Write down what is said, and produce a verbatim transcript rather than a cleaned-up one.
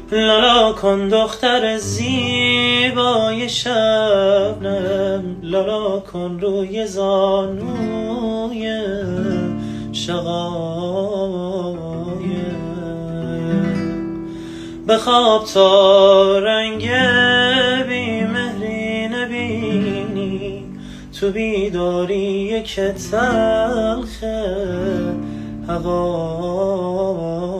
لالا کن دختر زیبای شبنم، لالا کن روی زانوی شقایق. بخواب تا رنگ بیمهری نبینی، تو بیداری که تلخ هوا